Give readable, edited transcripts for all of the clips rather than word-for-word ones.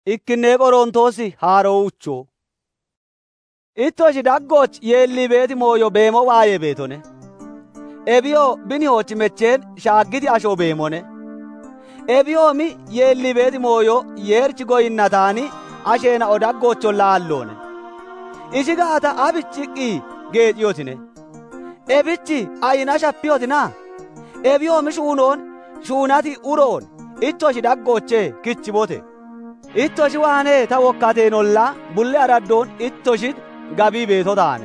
Ikkinee Qorontoosi haarowucho. Ittoshi daggoch yeellii beeti mooyo beemo waaye beetone. Ebiyo binihochi mecheen shaaggiti asho beemone. Ebiyoomi yeellii beeti mooyo yeerchi goyinnataani asheena o daggocho laalloone. Ishi gaata abichiqqi geeciyotine. Ebichi ayina shappiyotina. Ebiyoomi shuunoon shuunati uroon ittoshi daggoche kichibote. Ittoshi waanee ta wokkateenolla bulle araddoon ittoshit gabii beeto taane.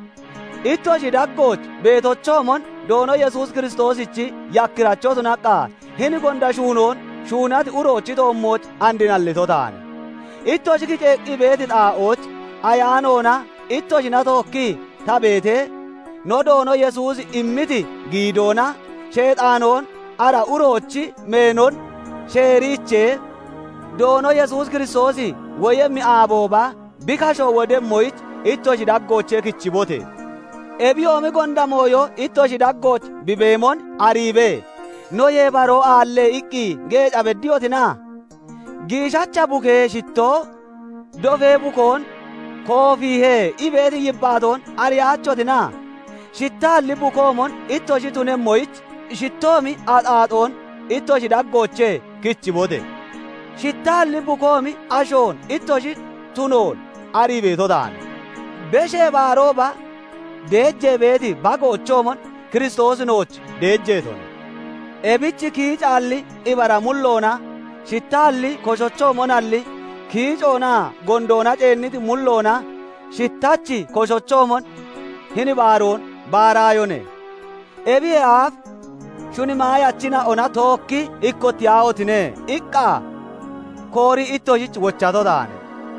Ittoshi daggoch beetochoomon doono Yesuus Kiristoosichi yakkirachotu naqqa hini gonda shuunoon shuunati uroochi toommoch andinallito taane. Ittoshi kiceeqqi beeti xaa'ooch ayaanoona ittoshi na tookki ta beetee no doono Yesuus immiti giidoona sheexaanoon ara uroochi meenon sheeriichee doono Yesuus Kiristoosi woyemmi aabooba bikasho wodemmoyich ittoshi daggochee kichibote. Ebiyoomi gonda mooyo ittoshi daggoch bibeemon ariibee no yee baroo aallee iqqi geeca beddiyotina. Giishacha bukee shittoo dofee bukoon koofiihee ibeeti yibbaatoon ariyaachotina. Shittaalli bukoomon ittoshi tunemmoyich shittoomi axaaxoon ittoshi daggochee kichibote. Shittaalli bukoomi ashoon ittoshi tunoon ariibeeto taane. Beshee baarooba deejjee beeti bagoochoomon Kiristoosinooch deejjeetone. Ebichi kiicaalli ibara mulloona shittaalli koshochoomonalli kiicoona gondoona ceenniti mulloona shittachi koshochoomon hini baaroon baaraayone. Ebiyee aaf shuni maayachina ona tookki ikkotti yaa'otine iqqaa koori ittoshich wochato taane.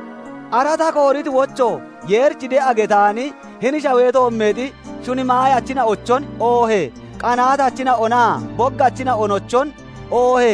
Arata kooriti wocho yeerchi de agetaani hini shaweetoommeeti shuni maayachina ochon oohe qanaatachina onaa boggachina onochon oohe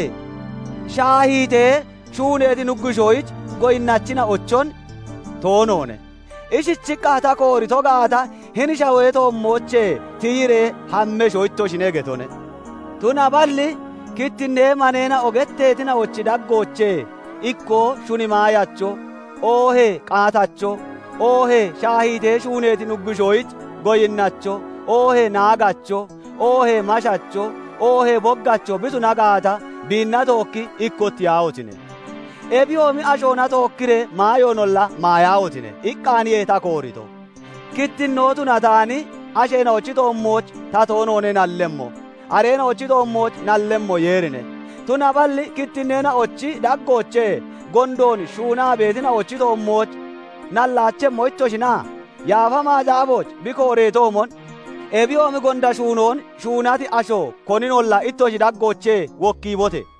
shaahiitee shuuneeti nuggishoyich goyinnachina ochon toonoone. Ishichiqqaata koorito gaata hini shaweetoommochee tiyiree hammesho ittoshine getone. Tuna balli kittinnee maneena ogetteetina ochi daggoochee ikkoo shuni maayacho oohe qaatacho oohe shaahiitee shuuneeti nuggishoyich goyinnacho oohe naagacho oohe mashacho oohe boggacho bisu nagaata biinna tookki ikkotti yaa'otine. Ebiyoomi ashoona tookkire maayoonolla maayaa'otine iqqaaniyee ta koorito. Kittinnootuna taani asheena ochi toommoch ta toonoone nallemmo areena ochi toommoch nallemmo yeerine. Tuna balli kittinneena ochi daggoochee gondoon shuunaa beetina ochi toommoch nallaachemmo ittoshina yaafamaa jaaboch bikooreetoomon ebiyoomi gonda shuunoon shuunati asho koninolla ittoshi daggoochee wokkiibote.